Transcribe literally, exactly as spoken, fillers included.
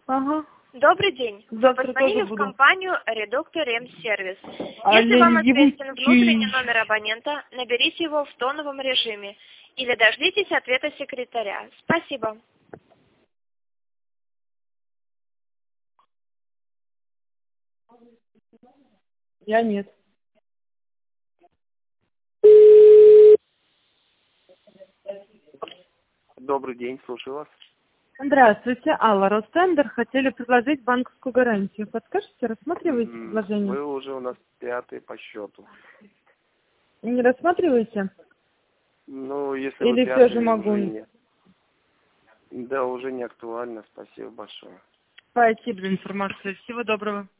Ага. Добрый день. Вы Завтра позвонили тоже в буду. компанию Редуктор М-сервис. А Если вам ленивый известен внутренний чиж. номер абонента, наберите его в тоновом режиме или дождитесь ответа секретаря. Спасибо. Я нет. Добрый день, слушаю вас. Здравствуйте, Алла, Ростендер. Хотели предложить банковскую гарантию. Подскажете, рассматриваете М, предложение? Вы уже у нас пятый по счету. Не рассматриваете? Ну, если вы Или все же пятый, могу? уже нет. Да, уже не актуально. Спасибо большое. Спасибо за информацию. Всего доброго.